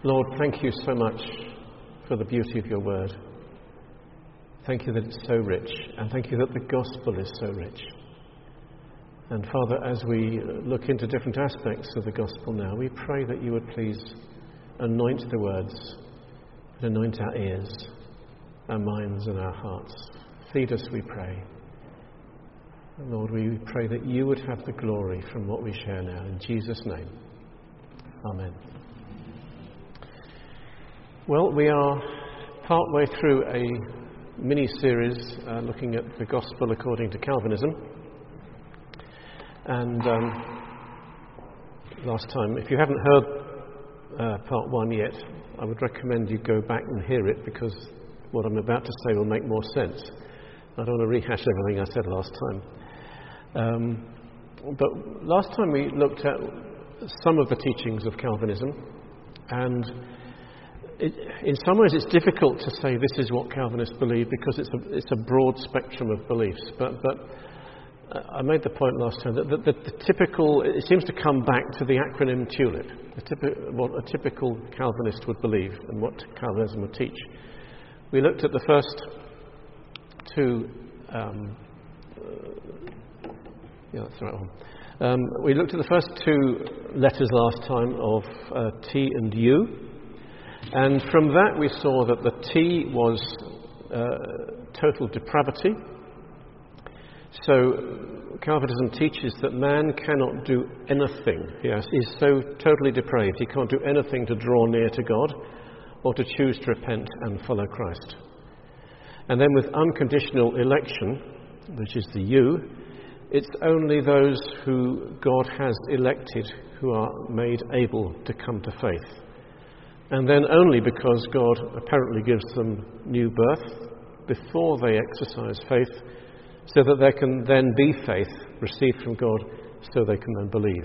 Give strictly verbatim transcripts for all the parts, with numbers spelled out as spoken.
Lord, thank you so much for the beauty of your word. Thank you that it's so rich, and thank you that the gospel is so rich. And Father, as we look into different aspects of the gospel now, we pray that you would please anoint the words, and anoint our ears, our minds and our hearts. Feed us, we pray. And Lord, we pray that you would have the glory from what we share now. In Jesus' name, amen. Well, we are partway through a mini-series uh, looking at the gospel according to Calvinism. And um, last time, if you haven't heard uh, part one yet, I would recommend you go back and hear it, because what I'm about to say will make more sense. I don't want to rehash everything I said last time. Um, but last time we looked at some of the teachings of Calvinism, and it, in some ways it's difficult to say this is what Calvinists believe, because it's a, it's a broad spectrum of beliefs. But, but I made the point last time that the, the, the typical, it seems to come back to the acronym TULIP, the typi, what a typical Calvinist would believe and what Calvinism would teach. We looked at the first two, um, uh, yeah, that's the right one. Um, we looked at the first two letters last time of uh, T and U. And from that we saw that the T was uh, total depravity. So Calvinism teaches that man cannot do anything. Yes, he's so totally depraved, he can't do anything to draw near to God or to choose to repent and follow Christ. And then with unconditional election, which is the U, it's only those who God has elected who are made able to come to faith. And then only because God apparently gives them new birth before they exercise faith, so that there can then be faith received from God, so they can then believe.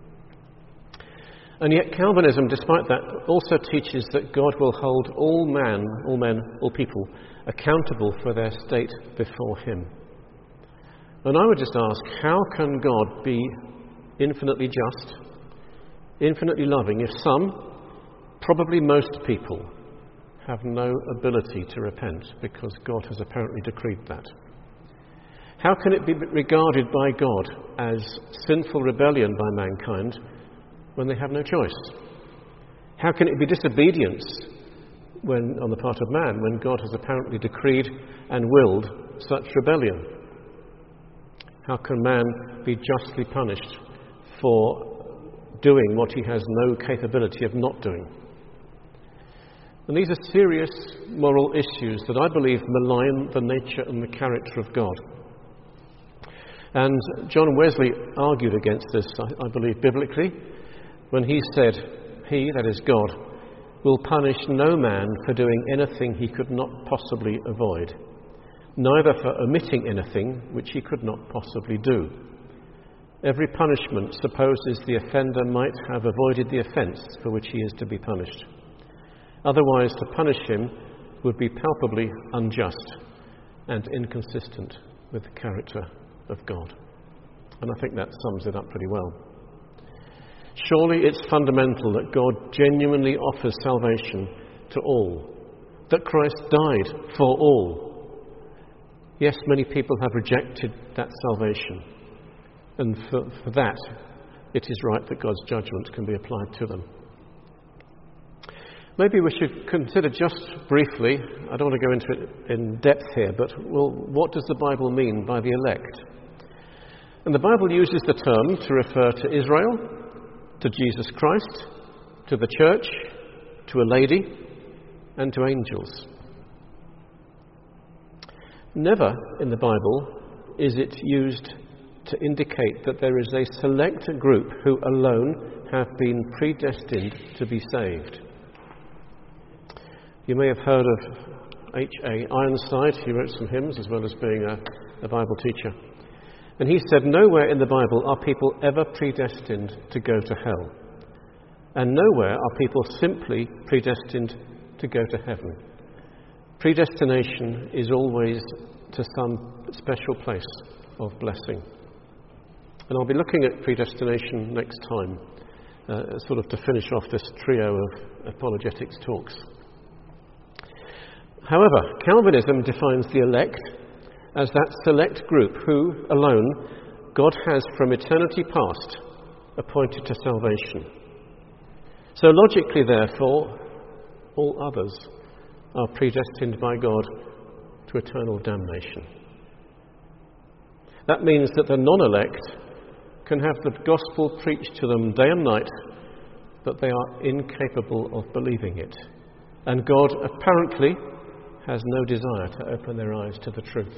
And yet Calvinism, despite that, also teaches that God will hold all man, all men, all people accountable for their state before him. And I would just ask, how can God be infinitely just, infinitely loving, if some, probably most people, have no ability to repent because God has apparently decreed that? How can it be regarded by God as sinful rebellion by mankind when they have no choice? How can it be disobedience when, on the part of man, when God has apparently decreed and willed such rebellion? How can man be justly punished for doing what he has no capability of not doing? And these are serious moral issues that I believe malign the nature and the character of God. And John Wesley argued against this, I, I believe, biblically, when he said, he, that is God, will punish no man for doing anything he could not possibly avoid, neither for omitting anything which he could not possibly do. Every punishment supposes the offender might have avoided the offence for which he is to be punished. Otherwise, to punish him would be palpably unjust and inconsistent with the character of God. And I think that sums it up pretty well. Surely it's fundamental that God genuinely offers salvation to all, that Christ died for all. Yes, many people have rejected that salvation, and for, for that it is right that God's judgment can be applied to them. Maybe we should consider just briefly, I don't want to go into it in depth here, but well, what does the Bible mean by the elect? And the Bible uses the term to refer to Israel, to Jesus Christ, to the church, to a lady, and to angels. Never in the Bible is it used to indicate that there is a select group who alone have been predestined to be saved. You may have heard of H A Ironside. He wrote some hymns as well as being a, a Bible teacher. And he said, nowhere in the Bible are people ever predestined to go to hell. And nowhere are people simply predestined to go to heaven. Predestination is always to some special place of blessing. And I'll be looking at predestination next time uh, sort of to finish off this trio of apologetics talks. However, Calvinism defines the elect as that select group who, alone, God has from eternity past appointed to salvation. So logically, therefore, all others are predestined by God to eternal damnation. That means that the non-elect can have the gospel preached to them day and night, but they are incapable of believing it. And God apparently has no desire to open their eyes to the truth.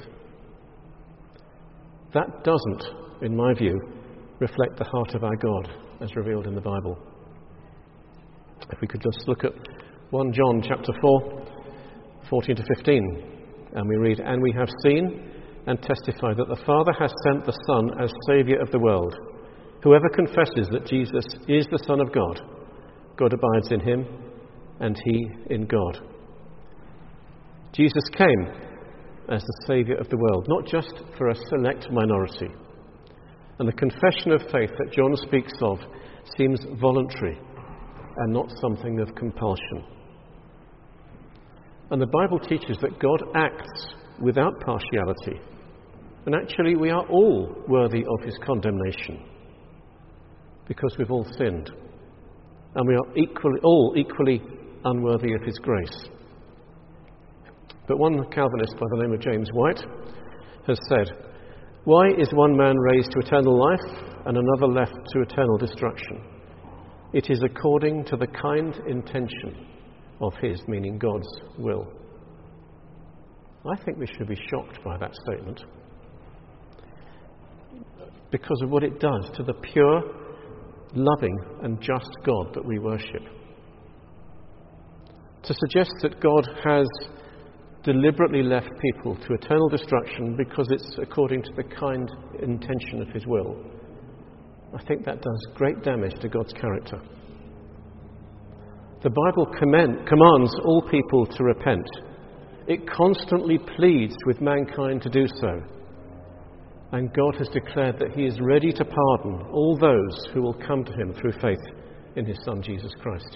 That doesn't, in my view, reflect the heart of our God as revealed in the Bible. If we could just look at First John chapter four, fourteen to fifteen, and we read, "And we have seen and testify that the Father has sent the Son as Saviour of the world. Whoever confesses that Jesus is the Son of God, God abides in him, and he in God." Jesus came as the Saviour of the world, not just for a select minority. And the confession of faith that John speaks of seems voluntary and not something of compulsion. And the Bible teaches that God acts without partiality. And actually, we are all worthy of his condemnation because we've all sinned. And we are equally, all equally unworthy of his grace. But one Calvinist by the name of James White has said, "Why is one man raised to eternal life and another left to eternal destruction? It is according to the kind intention of his," meaning God's, "will." I think we should be shocked by that statement because of what it does to the pure, loving and just God that we worship. To suggest that God has deliberately left people to eternal destruction because it's according to the kind intention of his will, I think that does great damage to God's character. The Bible commend, commands all people to repent. It constantly pleads with mankind to do so. And God has declared that he is ready to pardon all those who will come to him through faith in his Son Jesus Christ.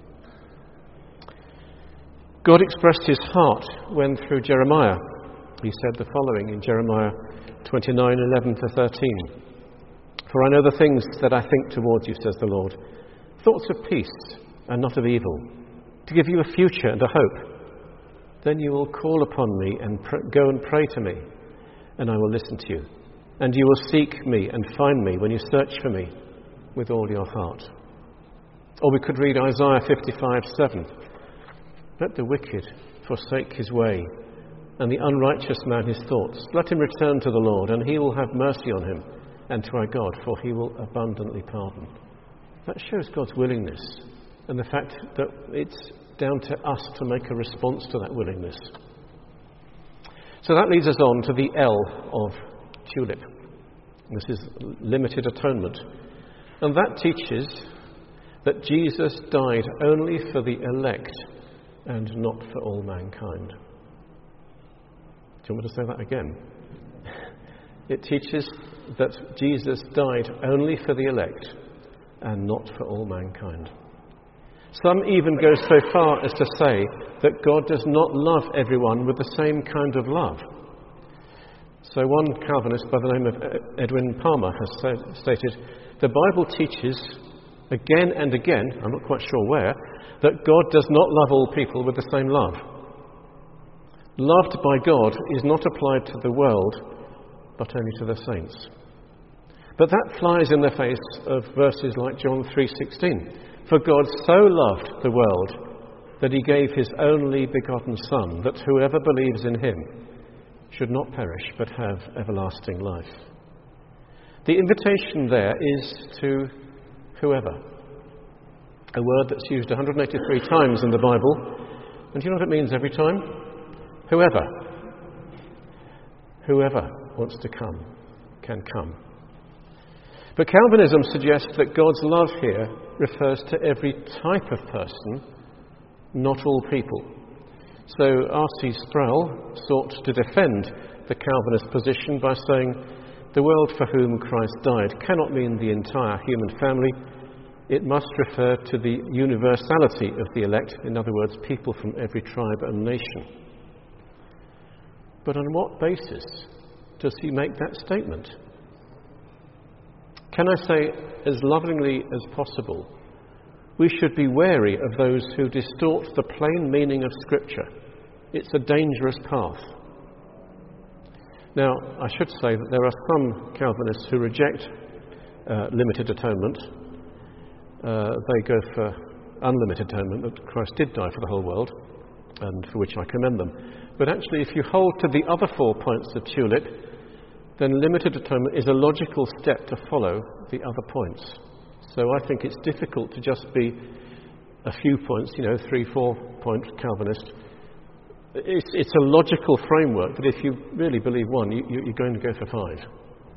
God expressed his heart when, through Jeremiah, he said the following in Jeremiah twenty-nine, eleven to thirteen. "For I know the things that I think towards you, says the Lord, thoughts of peace and not of evil, to give you a future and a hope. Then you will call upon me and pr- go and pray to me, and I will listen to you. And you will seek me and find me when you search for me with all your heart." Or we could read Isaiah fifty-five, seven. "Let the wicked forsake his way, and the unrighteous man his thoughts. Let him return to the Lord, and he will have mercy on him, and to our God, for he will abundantly pardon." That shows God's willingness, and the fact that it's down to us to make a response to that willingness. So that leads us on to the L of TULIP. This is limited atonement. And that teaches that Jesus died only for the elect and not for all mankind. Do you want me to say that again? It teaches that Jesus died only for the elect and not for all mankind. Some even go so far as to say that God does not love everyone with the same kind of love. So one Calvinist by the name of Edwin Palmer has said, stated, "The Bible teaches again and again, I'm not quite sure where, that God does not love all people with the same love. Loved by God is not applied to the world, but only to the saints." But that flies in the face of verses like John three sixteen. "For God so loved the world that he gave his only begotten Son, that whoever believes in him should not perish but have everlasting life." The invitation there is to whoever. A word that's used one hundred eighty-three times in the Bible. And do you know what it means every time? Whoever. Whoever wants to come can come. But Calvinism suggests that God's love here refers to every type of person, not all people. So R C Sproul sought to defend the Calvinist position by saying the world for whom Christ died cannot mean the entire human family, it must refer to the universality of the elect, in other words, people from every tribe and nation. But on what basis does he make that statement? Can I say, as lovingly as possible, we should be wary of those who distort the plain meaning of Scripture. It's a dangerous path. Now, I should say that there are some Calvinists who reject uh, limited atonement. Uh, they go for unlimited atonement, that Christ did die for the whole world, and for which I commend them. But actually, if you hold to the other four points of Tulip, then limited atonement is a logical step to follow the other points. So I think it's difficult to just be a few points, you know, three, four point Calvinist. It's, it's a logical framework that if you really believe one, you, you're going to go for five.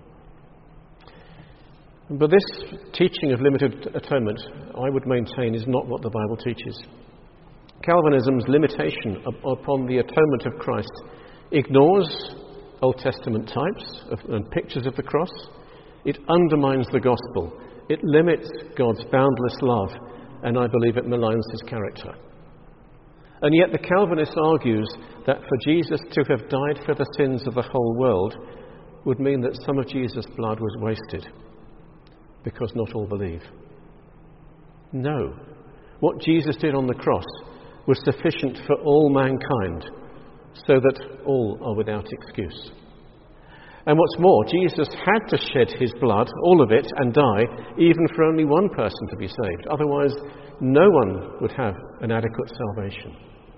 But this teaching of limited atonement, I would maintain, is not what the Bible teaches. Calvinism's limitation upon the atonement of Christ ignores Old Testament types of, and pictures of the cross. It undermines the gospel. It limits God's boundless love, and I believe it maligns his character. And yet the Calvinist argues that for Jesus to have died for the sins of the whole world would mean that some of Jesus' blood was wasted, because not all believe. No. What Jesus did on the cross was sufficient for all mankind, so that all are without excuse. And what's more, Jesus had to shed his blood, all of it, and die, even for only one person to be saved. Otherwise, no one would have an adequate salvation.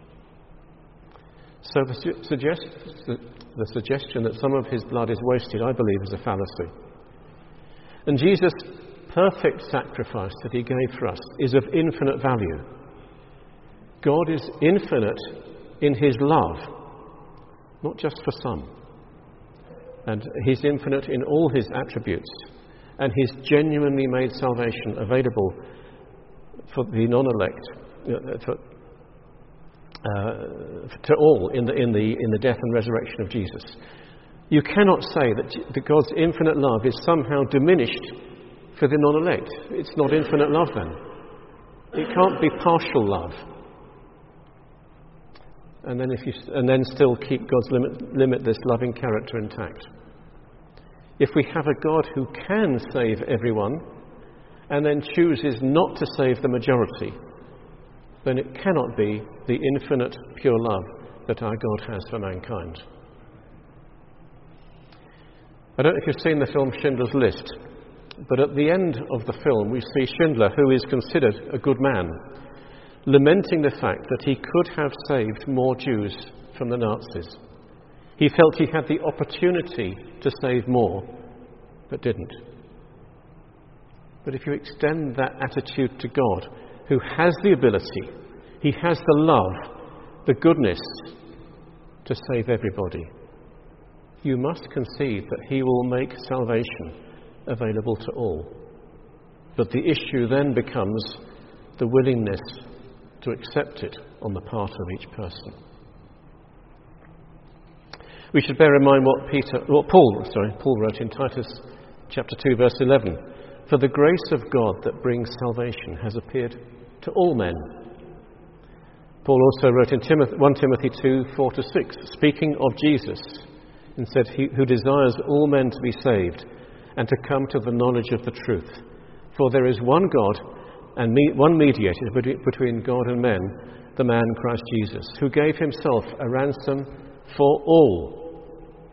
So the, su- suggest- the, the suggestion that some of his blood is wasted, I believe, is a fallacy. And Jesus' perfect sacrifice that he gave for us is of infinite value. God is infinite in his love, not just for some. And he's infinite in all his attributes. And he's genuinely made salvation available for the non-elect, uh, for, uh, to all in the, in, the, in the death and resurrection of Jesus. You cannot say that, that God's infinite love is somehow diminished for the non-elect. It's not infinite love then. It can't be partial love. And then, if you, and then still keep God's limit, limitless loving character intact. If we have a God who can save everyone and then chooses not to save the majority, then it cannot be the infinite pure love that our God has for mankind. I don't know if you've seen the film Schindler's List, but at the end of the film we see Schindler, who is considered a good man, lamenting the fact that he could have saved more Jews from the Nazis. He felt he had the opportunity to save more, but didn't. But if you extend that attitude to God, who has the ability, he has the love, the goodness to save everybody, you must concede that he will make salvation available to all. But the issue then becomes the willingness to accept it on the part of each person. We should bear in mind what Peter, what Paul, sorry, Paul wrote in Titus chapter two, verse eleven. For the grace of God that brings salvation has appeared to all men. Paul also wrote in Timothy, First Timothy two, four to six, speaking of Jesus, and said, he who desires all men to be saved and to come to the knowledge of the truth. For there is one God and me, one mediator between God and men, the man Christ Jesus, who gave himself a ransom for all.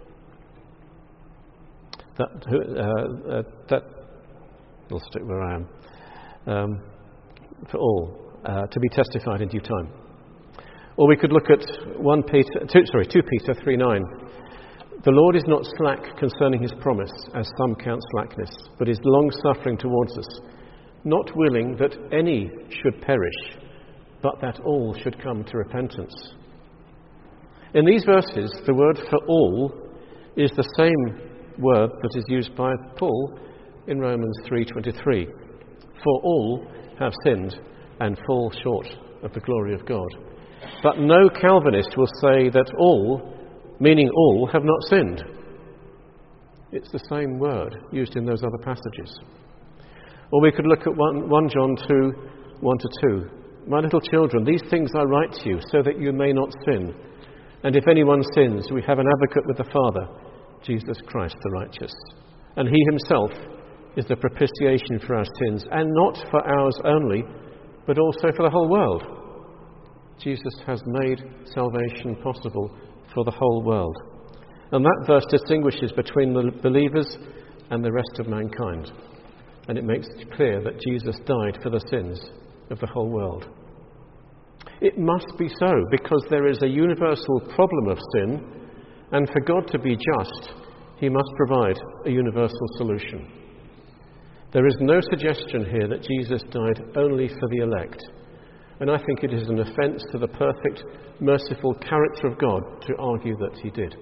That, uh, uh, that I'll stick where I am. Um, for all, uh, to be testified in due time. Or we could look at one Peter, two, sorry, Second Peter three nine. The Lord is not slack concerning his promise, as some count slackness, but is long-suffering towards us, not willing that any should perish, but that all should come to repentance. In these verses, the word for all is the same word that is used by Paul in Romans three twenty-three. For all have sinned and fall short of the glory of God. But no Calvinist will say that all, meaning all, have not sinned. It's the same word used in those other passages. Or we could look at First John two, one to two. My little children, these things I write to you so that you may not sin. And if anyone sins, we have an advocate with the Father, Jesus Christ the righteous. And he himself is the propitiation for our sins, and not for ours only, but also for the whole world. Jesus has made salvation possible for the whole world. And that verse distinguishes between the believers and the rest of mankind. And it makes it clear that Jesus died for the sins of the whole world. It must be so, because there is a universal problem of sin, and for God to be just, he must provide a universal solution. There is no suggestion here that Jesus died only for the elect, and I think it is an offence to the perfect, merciful character of God to argue that he did.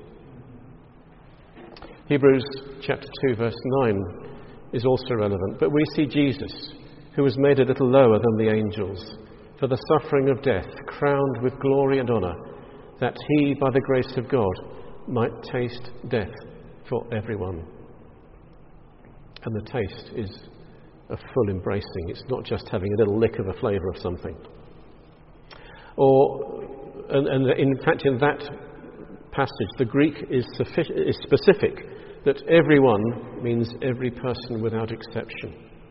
Hebrews chapter two verse nine is also relevant, but we see Jesus, who was made a little lower than the angels, for the suffering of death, crowned with glory and honour, that he, by the grace of God, might taste death for everyone. And the taste is a full embracing. It's not just having a little lick of a flavour of something. Or, and, and in fact, in that passage, the Greek is, suffic- is specific, that everyone means every person without exception.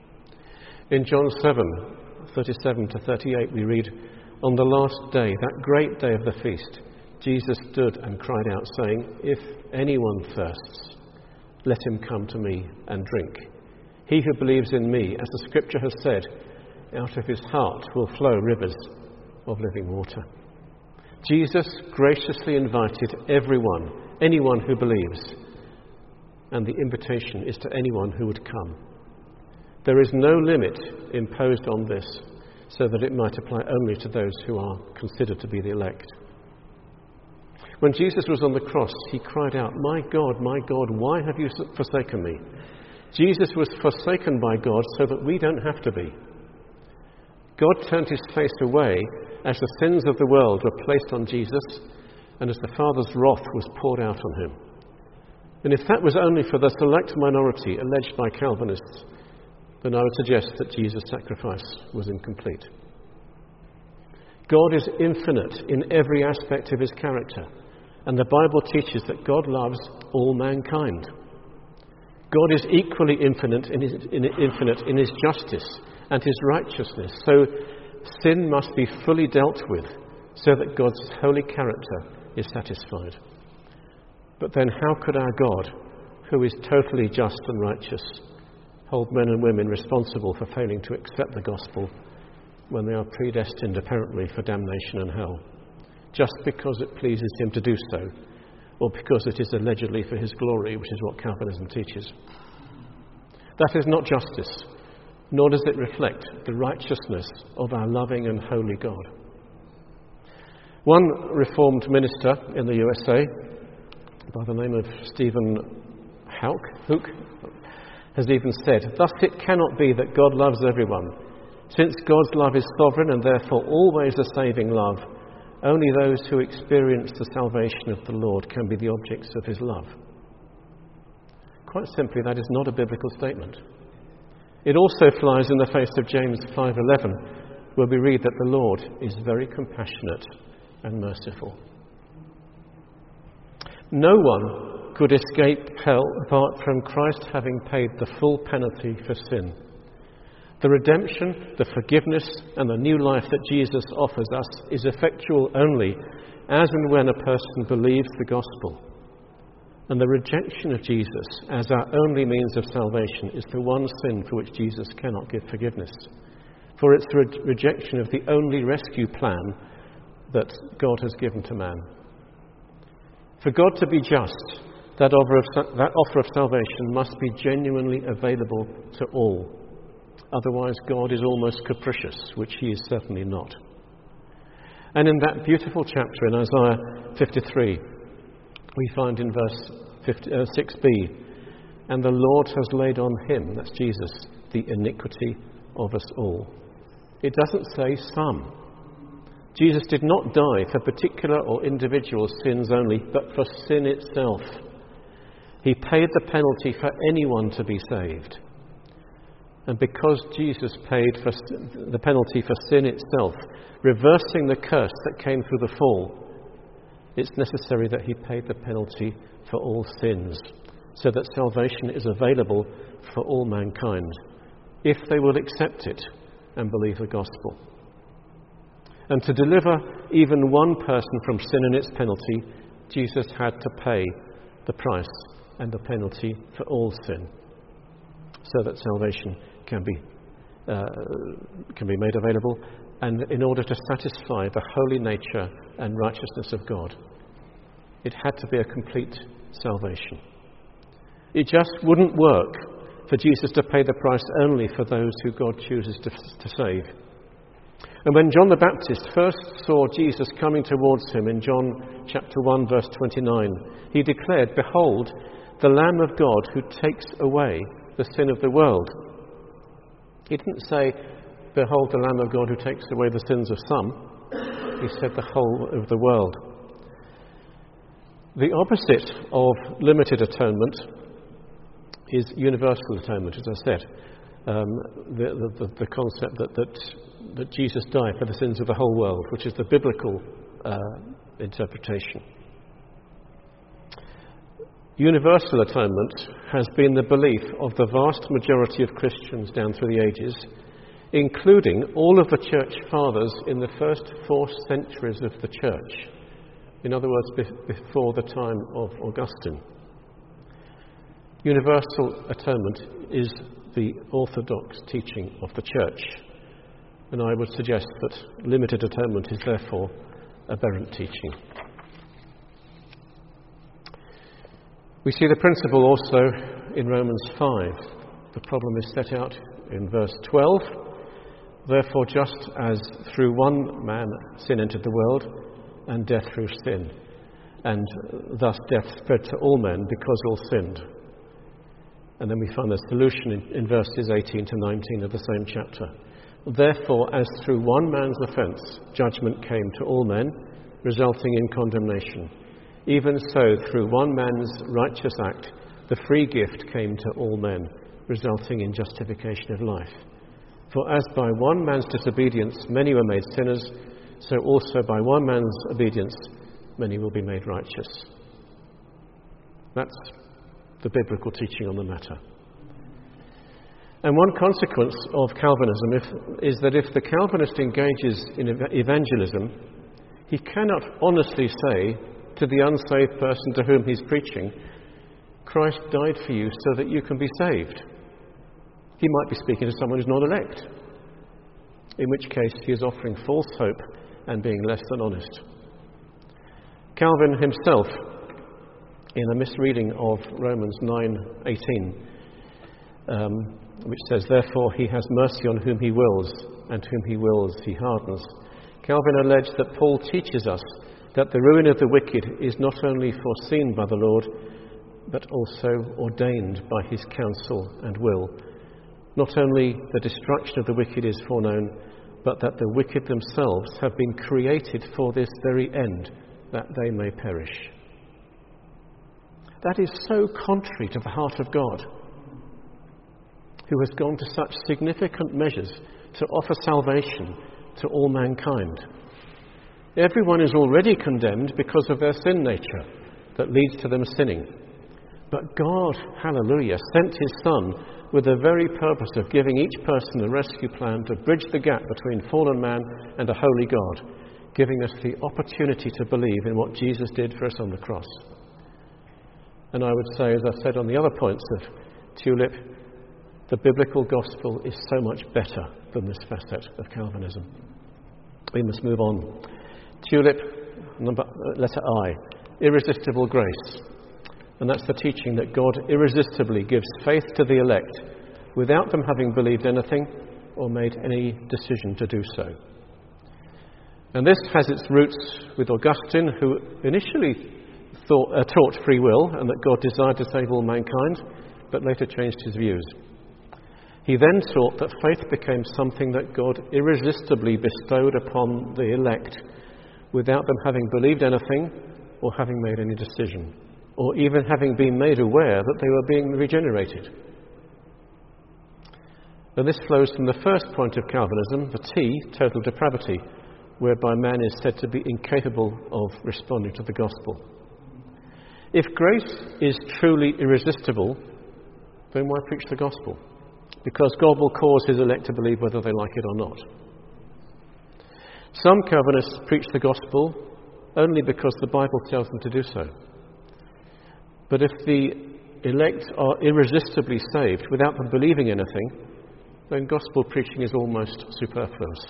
In John seven, thirty-seven to thirty-eight, we read, "On the last day, that great day of the feast, Jesus stood and cried out, saying, 'If anyone thirsts, let him come to me and drink. He who believes in me, as the scripture has said, out of his heart will flow rivers of living water.'" Jesus graciously invited everyone, anyone who believes, and the invitation is to anyone who would come. There is no limit imposed on this, so that it might apply only to those who are considered to be the elect. When Jesus was on the cross, he cried out, "My God, my God, why have you forsaken me?" Jesus was forsaken by God so that we don't have to be. God turned his face away as the sins of the world were placed on Jesus and as the Father's wrath was poured out on him. And if that was only for the select minority alleged by Calvinists, then I would suggest that Jesus' sacrifice was incomplete. God is infinite in every aspect of his character, and the Bible teaches that God loves all mankind. God is equally infinite in his, in, infinite in his justice and his righteousness, so sin must be fully dealt with so that God's holy character is satisfied. But then how could our God, who is totally just and righteous, hold men and women responsible for failing to accept the gospel when they are predestined apparently for damnation and hell, just because it pleases him to do so, or because it is allegedly for his glory, which is what Calvinism teaches? That is not justice, nor does it reflect the righteousness of our loving and holy God. One Reformed minister in the U S A, by the name of Stephen Houck, has even said, "Thus it cannot be that God loves everyone. Since God's love is sovereign and therefore always a saving love, only those who experience the salvation of the Lord can be the objects of his love." Quite simply, that is not a biblical statement. It also flies in the face of James five eleven, where we read that the Lord is very compassionate and merciful. No one could escape hell apart from Christ having paid the full penalty for sin. The redemption, the forgiveness, and the new life that Jesus offers us is effectual only as and when a person believes the gospel. And the rejection of Jesus as our only means of salvation is the one sin for which Jesus cannot give forgiveness. For it's the re- rejection of the only rescue plan that God has given to man. For God to be just, that offer of, that offer of salvation must be genuinely available to all. Otherwise, God is almost capricious, which he is certainly not. And in that beautiful chapter in Isaiah fifty-three, we find in verse six b, "And the Lord has laid on him," that's Jesus, "the iniquity of us all." It doesn't say some. Jesus did not die for particular or individual sins only, but for sin itself. He paid the penalty for anyone to be saved. And because Jesus paid for the penalty for sin itself, reversing the curse that came through the fall, it's necessary that he paid the penalty for all sins, so that salvation is available for all mankind, if they will accept it and believe the gospel. And to deliver even one person from sin and its penalty, Jesus had to pay the price and the penalty for all sin, so that salvation can be uh, can be made available, and in order to satisfy the holy nature and righteousness of God. It had to be a complete salvation. It just wouldn't work for Jesus to pay the price only for those who God chooses to, to save. And when John the Baptist first saw Jesus coming towards him in John chapter one verse twenty-nine, he declared, "Behold, the Lamb of God who takes away the sin of the world." He didn't say, "Behold, the Lamb of God who takes away the sins of some." He said the whole of the world. The opposite of limited atonement is universal atonement, as I said. Um, the, the, the concept that, that, that Jesus died for the sins of the whole world, which is the biblical uh, interpretation. Universal atonement has been the belief of the vast majority of Christians down through the ages, including all of the church fathers in the first four centuries of the church. In other words, be- before the time of Augustine. Universal atonement is the orthodox teaching of the church, and I would suggest that limited atonement is therefore aberrant teaching. We see the principle also in Romans five. The problem is set out in verse twelve. "Therefore, just as through one man sin entered the world, and death through sin, and thus death spread to all men because all sinned." And then we find the solution in, in verses eighteen to nineteen of the same chapter. "Therefore, as through one man's offence judgment came to all men, resulting in condemnation, even so through one man's righteous act the free gift came to all men, resulting in justification of life. For as by one man's disobedience many were made sinners, so also by one man's obedience many will be made righteous." That's the biblical teaching on the matter. And one consequence of Calvinism if, is that if the Calvinist engages in ev- evangelism, he cannot honestly say to the unsaved person to whom he's preaching, "Christ died for you so that you can be saved." He might be speaking to someone who's not elect, in which case he is offering false hope and being less than honest. Calvin himself, in a misreading of Romans nine eighteen, um, which says, "Therefore he has mercy on whom he wills, and whom he wills he hardens," Calvin alleged that Paul teaches us that the ruin of the wicked is not only foreseen by the Lord, but also ordained by his counsel and will. Not only the destruction of the wicked is foreknown, but that the wicked themselves have been created for this very end, that they may perish. That is so contrary to the heart of God, who has gone to such significant measures to offer salvation to all mankind. Everyone is already condemned because of their sin nature that leads to them sinning. But God, hallelujah, sent his Son with the very purpose of giving each person a rescue plan to bridge the gap between fallen man and a holy God, giving us the opportunity to believe in what Jesus did for us on the cross. And I would say, as I've said on the other points of Tulip, the biblical gospel is so much better than this facet of Calvinism. We must move on. Tulip, number, letter I, irresistible grace. And that's the teaching that God irresistibly gives faith to the elect without them having believed anything or made any decision to do so. And this has its roots with Augustine, who initially thought, uh, taught free will and that God desired to save all mankind, but later changed his views. He then taught that faith became something that God irresistibly bestowed upon the elect without them having believed anything or having made any decision, or even having been made aware that they were being regenerated. And this flows from the first point of Calvinism, the T, total depravity, whereby man is said to be incapable of responding to the gospel. If grace is truly irresistible, then why preach the gospel? Because God will cause his elect to believe whether they like it or not. Some Calvinists preach the gospel only because the Bible tells them to do so. But if the elect are irresistibly saved without them believing anything, then gospel preaching is almost superfluous.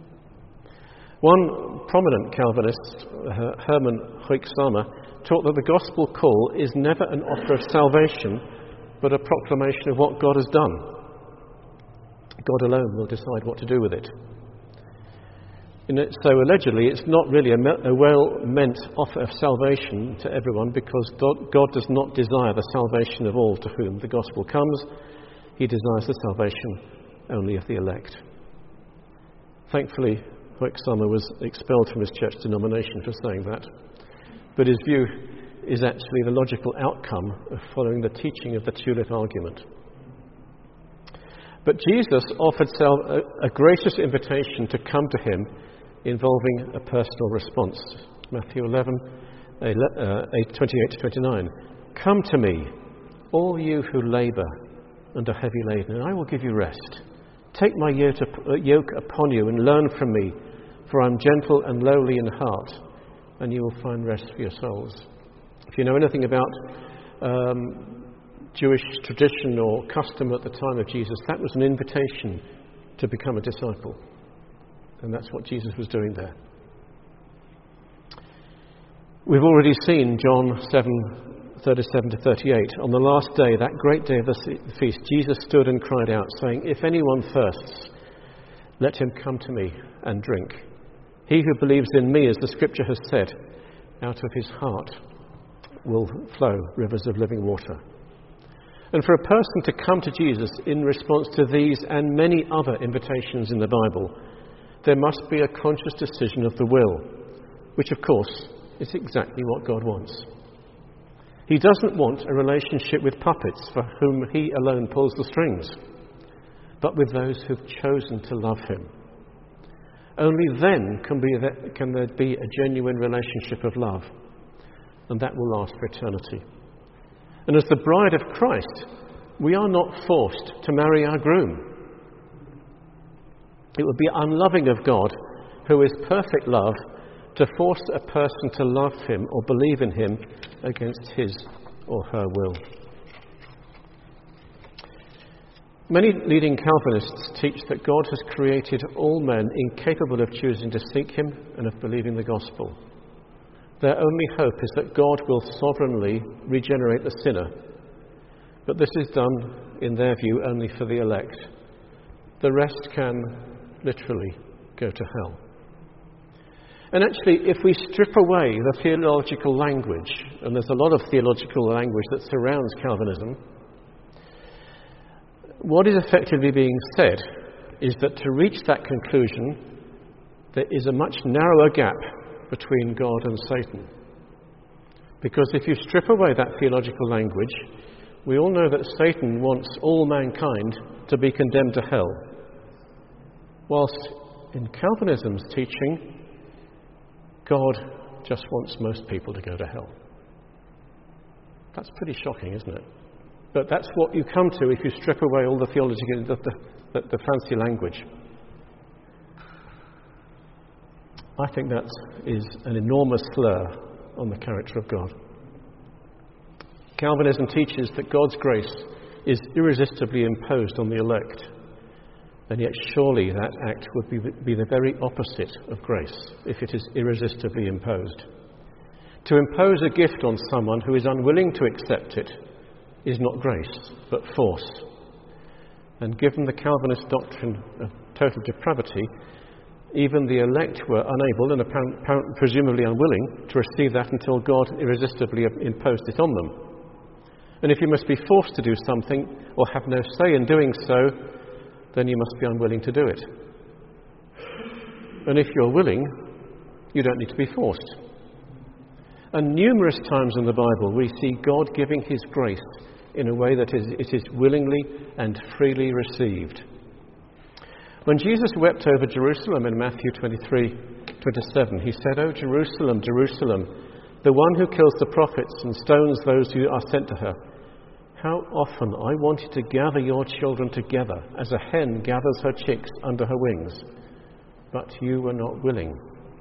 One prominent Calvinist, Herman Hoeksama, taught that the gospel call is never an offer of salvation, but a proclamation of what God has done. God alone will decide what to do with it. So allegedly, it's not really a, me- a well-meant offer of salvation to everyone, because God does not desire the salvation of all to whom the gospel comes. He desires the salvation only of the elect. Thankfully, Hoeksama was expelled from his church denomination for saying that. But his view is actually the logical outcome of following the teaching of the tulip argument. But Jesus offered a, a gracious invitation to come to him, involving a personal response. Matthew eleven, twenty-eight to twenty-nine. Come to me, all you who labour and are heavy laden, and I will give you rest. Take my yoke upon you and learn from me, for I am gentle and lowly in heart, and you will find rest for your souls. If you know anything about um, Jewish tradition or custom at the time of Jesus, that was an invitation to become a disciple. And that's what Jesus was doing there. We've already seen John seven, thirty-seven to thirty-eight. On the last day, that great day of the feast, Jesus stood and cried out, saying, "If anyone thirsts, let him come to me and drink. He who believes in me, as the scripture has said, out of his heart will flow rivers of living water." And for a person to come to Jesus in response to these and many other invitations in the Bible, there must be a conscious decision of the will, which of course is exactly what God wants. He doesn't want a relationship with puppets for whom he alone pulls the strings, but with those who've chosen to love him. Only then can, be that, can there be a genuine relationship of love, and that will last for eternity. And as the bride of Christ, we are not forced to marry our groom. It would be unloving of God, who is perfect love, to force a person to love him or believe in him against his or her will. Many leading Calvinists teach that God has created all men incapable of choosing to seek him and of believing the gospel. Their only hope is that God will sovereignly regenerate the sinner, but this is done, in their view, only for the elect. The rest can literally go to hell. And actually, if we strip away the theological language, and there's a lot of theological language that surrounds Calvinism, what is effectively being said is that to reach that conclusion, there is a much narrower gap between God and Satan. Because if you strip away that theological language, we all know that Satan wants all mankind to be condemned to hell, whilst in Calvinism's teaching, God just wants most people to go to hell. That's pretty shocking, isn't it? But that's what you come to if you strip away all the theological, the, the, the fancy language. I think that is an enormous slur on the character of God. Calvinism teaches that God's grace is irresistibly imposed on the elect, and yet surely that act would be, be the very opposite of grace if it is irresistibly imposed. To impose a gift on someone who is unwilling to accept it is not grace, but force. And given the Calvinist doctrine of total depravity, even the elect were unable and apparently, presumably unwilling to receive that until God irresistibly imposed it on them. And if you must be forced to do something or have no say in doing so, then you must be unwilling to do it. And if you're willing, you don't need to be forced. And numerous times in the Bible we see God giving his grace in a way that is, it is willingly and freely received. When Jesus wept over Jerusalem in Matthew twenty-three twenty-seven, he said, "O Jerusalem, Jerusalem, the one who kills the prophets and stones those who are sent to her. How often I wanted to gather your children together as a hen gathers her chicks under her wings, but you were not willing."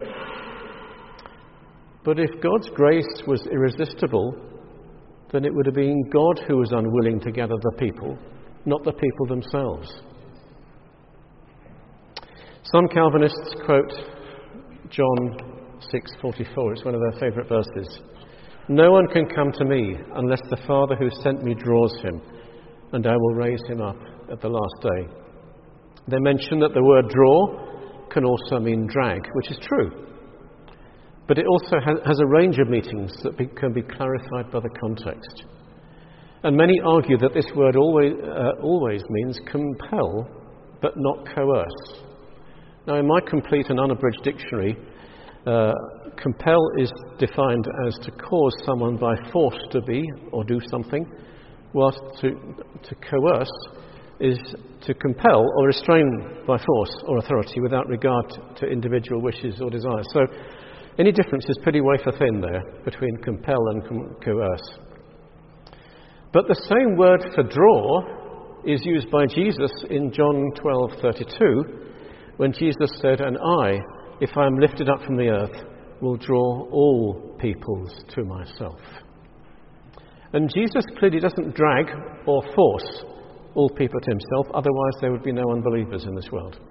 But if God's grace was irresistible, then it would have been God who was unwilling to gather the people, not the people themselves. Some Calvinists quote John six forty-four. It's one of their favourite verses. "No one can come to me unless the Father who sent me draws him, and I will raise him up at the last day." They mention that the word draw can also mean drag, which is true. But it also has a range of meanings that be, can be clarified by the context. And many argue that this word always, uh, always means compel, but not coerce. Now, in my complete and unabridged dictionary, uh, compel is defined as to cause someone by force to be or do something, whilst to, to coerce is to compel or restrain by force or authority without regard to individual wishes or desires. So any difference is pretty wafer thin there between compel and com- coerce. But the same word for draw is used by Jesus in John twelve thirty-two, when Jesus said, "And I, if I am lifted up from the earth, will draw all peoples to myself." And Jesus clearly doesn't drag or force all people to himself, otherwise there would be no unbelievers in this world.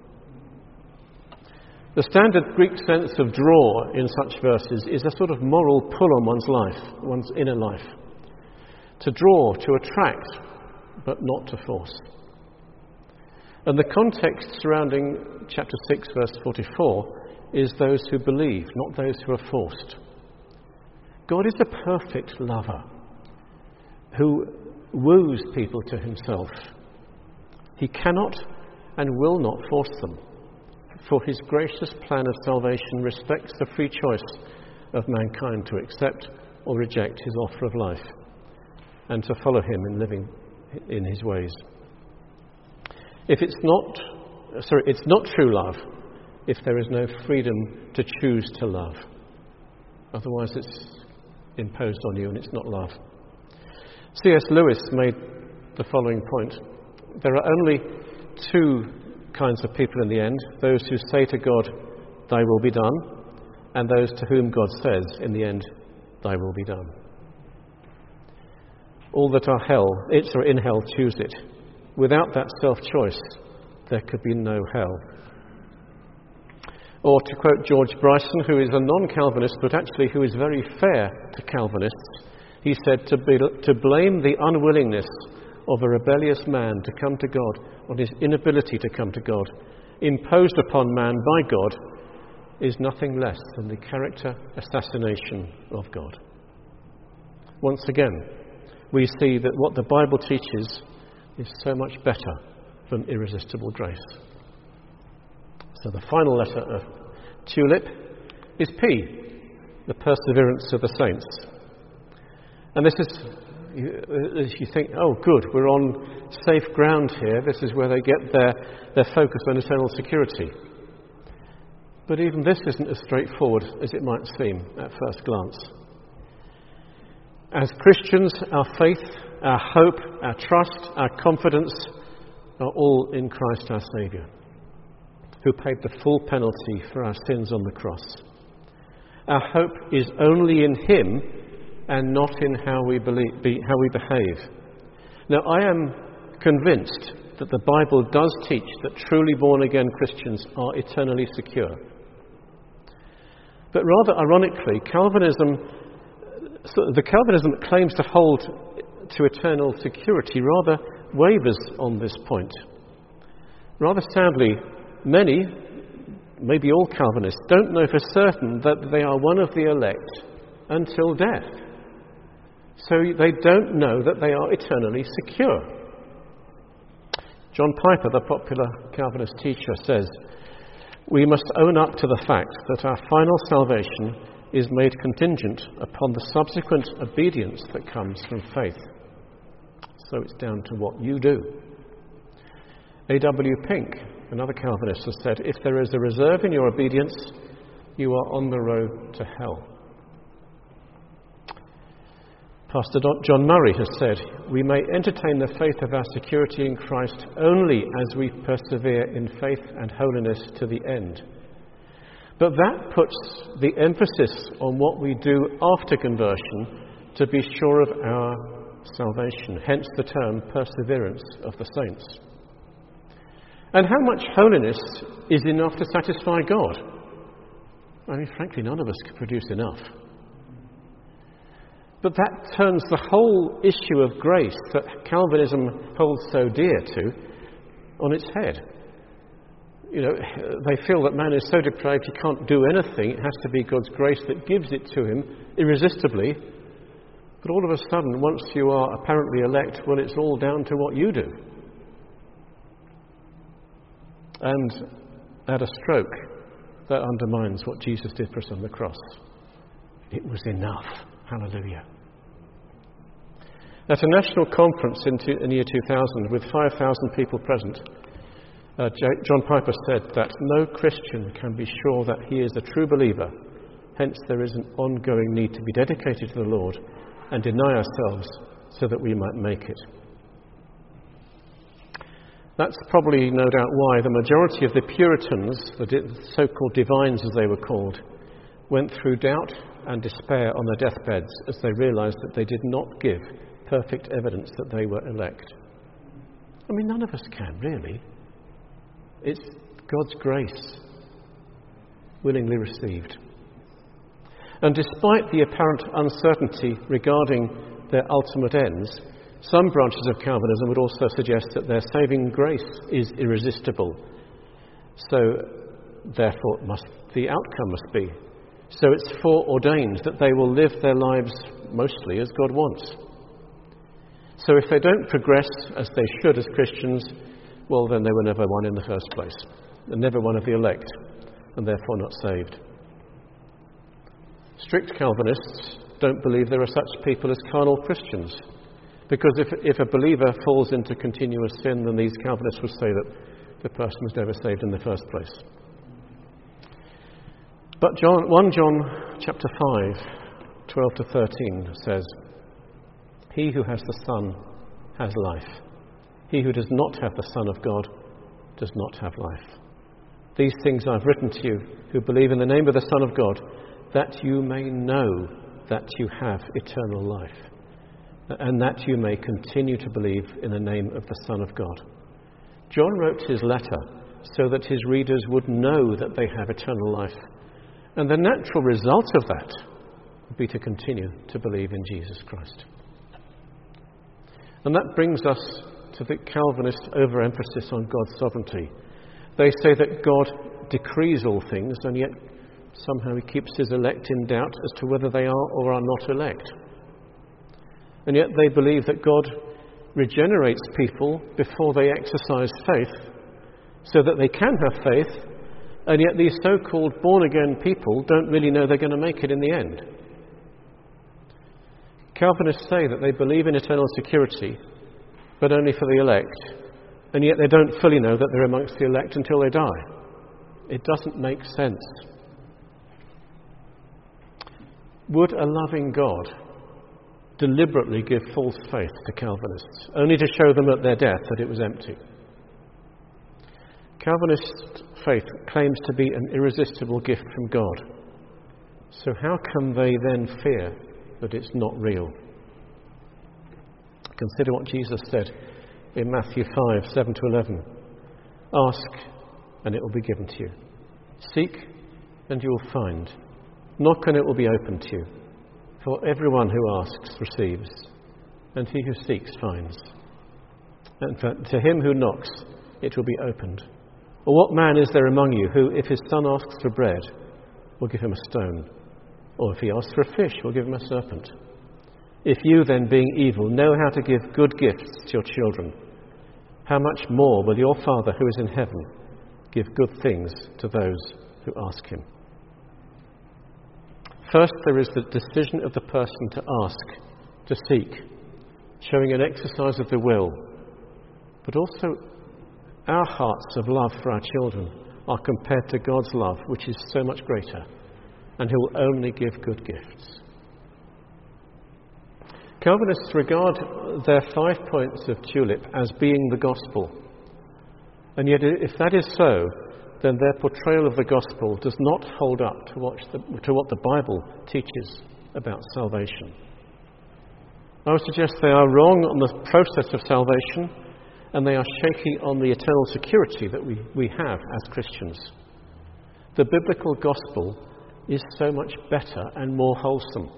The standard Greek sense of draw in such verses is a sort of moral pull on one's life, one's inner life. To draw, to attract, but not to force. And the context surrounding chapter six, verse forty-four, is those who believe, not those who are forced. God is a perfect lover who woos people to himself. He cannot and will not force them, for his gracious plan of salvation respects the free choice of mankind to accept or reject his offer of life and to follow him in living in his ways. If it's not, sorry, it's not true love if there is no freedom to choose to love. Otherwise it's imposed on you and it's not love. C S Lewis made the following point. There are only two kinds of people in the end: those who say to God, "Thy will be done," and those to whom God says, in the end, "Thy will be done." All that are hell, it's or in hell, choose it. Without that self-choice, there could be no hell. Or to quote George Bryson, who is a non-Calvinist, but actually who is very fair to Calvinists, he said, to, be, to blame the unwillingness of a rebellious man to come to God on his inability to come to God, imposed upon man by God, is nothing less than the character assassination of God. Once again, we see that what the Bible teaches is so much better than irresistible grace. So the final letter of Tulip is P, the perseverance of the saints. And this is, as you think, oh good, we're on safe ground here. This is where they get their, their focus on eternal security. But even this isn't as straightforward as it might seem at first glance. As Christians, our faith, our hope, our trust, our confidence are all in Christ our Saviour, who paid the full penalty for our sins on the cross. Our hope is only in him and not in how we believe, be, how we behave. Now, I am convinced that the Bible does teach that truly born-again Christians are eternally secure. But rather ironically, Calvinism, the Calvinism that claims to hold to eternal security rather wavers on this point. Rather sadly, many, maybe all Calvinists, don't know for certain that they are one of the elect until death. So they don't know that they are eternally secure. John Piper, the popular Calvinist teacher, says, "We must own up to the fact that our final salvation is made contingent upon the subsequent obedience that comes from faith." So it's down to what you do. A W Pink, another Calvinist, has said, if there is a reserve in your obedience, you are on the road to hell. Pastor John Murray has said, we may entertain the faith of our security in Christ only as we persevere in faith and holiness to the end. But that puts the emphasis on what we do after conversion to be sure of our salvation, hence the term perseverance of the saints. And how much holiness is enough to satisfy God? I mean, frankly, none of us could produce enough. But that turns the whole issue of grace that Calvinism holds so dear to on its head. You know, they feel that man is so depraved he can't do anything. It has to be God's grace that gives it to him irresistibly. But all of a sudden, once you are apparently elect, well, it's all down to what you do. And at a stroke, that undermines what Jesus did for us on the cross. It was enough. Hallelujah. At a national conference in, two, in the year two thousand, with five thousand people present, uh, J- John Piper said that no Christian can be sure that he is a true believer. Hence, there is an ongoing need to be dedicated to the Lord and deny ourselves so that we might make it. That's probably, no doubt, why the majority of the Puritans, the so-called divines as they were called, went through doubt and despair on their deathbeds as they realised that they did not give perfect evidence that they were elect. I mean, none of us can, really. It's God's grace, willingly received. And despite the apparent uncertainty regarding their ultimate ends, some branches of Calvinism would also suggest that their saving grace is irresistible. So, therefore, it must, the outcome must be. So it's foreordained that they will live their lives mostly as God wants. So if they don't progress as they should as Christians, well, then they were never one in the first place. They're never one of the elect, and therefore not saved. Strict Calvinists don't believe there are such people as carnal Christians, because if, if a believer falls into continuous sin, then these Calvinists would say that the person was never saved in the first place. But John, First John chapter five, twelve to thirteen says, he who has the Son has life. He who does not have the Son of God does not have life. These things I've written to you who believe in the name of the Son of God, that you may know that you have eternal life, and that you may continue to believe in the name of the Son of God. John wrote his letter so that his readers would know that they have eternal life. And the natural result of that would be to continue to believe in Jesus Christ. And that brings us to the Calvinist overemphasis on God's sovereignty. They say that God decrees all things, and yet somehow he keeps his elect in doubt as to whether they are or are not elect. And yet they believe that God regenerates people before they exercise faith, so that they can have faith, and yet these so-called born-again people don't really know they're going to make it in the end. Calvinists say that they believe in eternal security, but only for the elect, and yet they don't fully know that they're amongst the elect until they die. It doesn't make sense. Would a loving God deliberately give false faith to Calvinists, only to show them at their death that it was empty? Calvinist faith claims to be an irresistible gift from God. So how can they then fear that it's not real? Consider what Jesus said in Matthew five, seven to eleven. Ask, and it will be given to you. Seek, and you will find. Knock, and it will be opened to you. For everyone who asks receives, and he who seeks finds. And for, to him who knocks, it will be opened. Or what man is there among you who, if his son asks for bread, will give him a stone? Or if he asks for a fish, will give him a serpent? If you then, being evil, know how to give good gifts to your children, how much more will your Father who is in heaven give good things to those who ask him? First, there is the decision of the person to ask, to seek, showing an exercise of the will, but also our hearts of love for our children are compared to God's love, which is so much greater, and He will only give good gifts. Calvinists regard their five points of tulip as being the gospel. And yet, if that is so, then their portrayal of the gospel does not hold up to what the, to what the Bible teaches about salvation. I would suggest they are wrong on the process of salvation, and they are shaky on the eternal security that we, we have as Christians. The biblical gospel is so much better and more wholesome.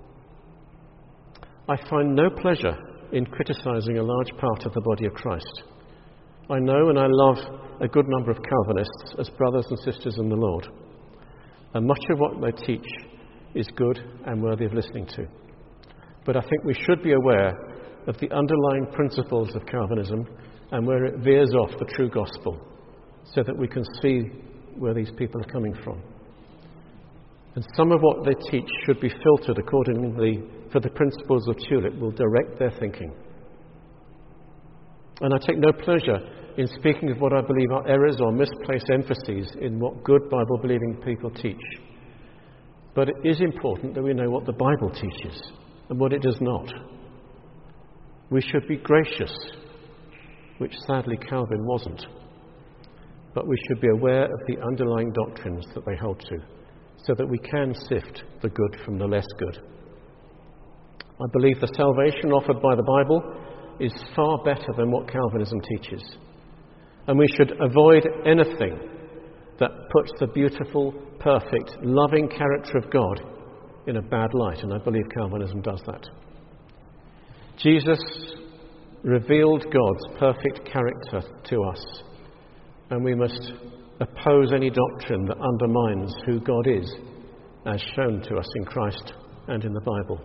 I find no pleasure in criticising a large part of the body of Christ. I know and I love a good number of Calvinists as brothers and sisters in the Lord, and much of what they teach is good and worthy of listening to. But I think we should be aware of the underlying principles of Calvinism and where it veers off the true gospel, so that we can see where these people are coming from. And some of what they teach should be filtered accordingly, for the principles of tulip will direct their thinking. And I take no pleasure in speaking of what I believe are errors or misplaced emphases in what good Bible-believing people teach. But it is important that we know what the Bible teaches and what it does not. We should be gracious, which sadly Calvin wasn't. But we should be aware of the underlying doctrines that they hold to, so that we can sift the good from the less good. I believe the salvation offered by the Bible is far better than what Calvinism teaches. And we should avoid anything that puts the beautiful, perfect, loving character of God in a bad light, and I believe Calvinism does that. Jesus revealed God's perfect character to us, and we must oppose any doctrine that undermines who God is, as shown to us in Christ and in the Bible.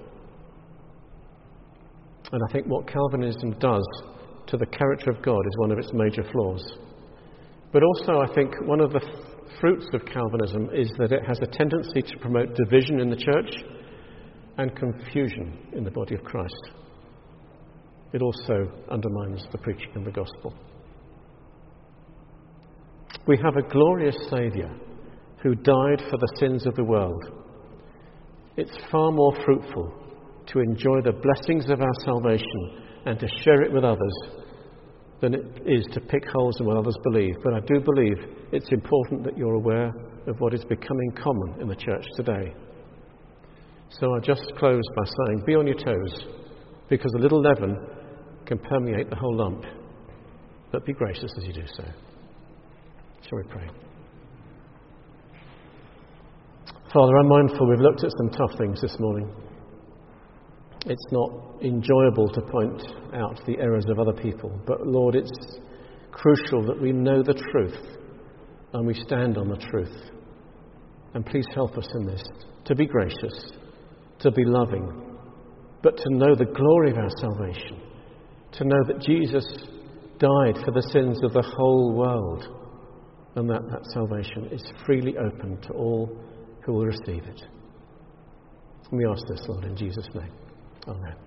And I think what Calvinism does to the character of God is one of its major flaws. But also I think one of the f- fruits of Calvinism is that it has a tendency to promote division in the church and confusion in the body of Christ. It also undermines the preaching of the gospel. We have a glorious Saviour who died for the sins of the world. It's far more fruitful to enjoy the blessings of our salvation and to share it with others than it is to pick holes in what others believe. But I do believe it's important that you're aware of what is becoming common in the church today. So I just close by saying, be on your toes, because a little leaven can permeate the whole lump. But be gracious as you do so. Shall we pray? Father, I'm mindful we've looked at some tough things this morning. It's not enjoyable to point out the errors of other people, but Lord, it's crucial that we know the truth and we stand on the truth. And please help us in this, to be gracious, to be loving, but to know the glory of our salvation, to know that Jesus died for the sins of the whole world, and that that salvation is freely open to all who will receive it. And we ask this, Lord, in Jesus' name. Amen.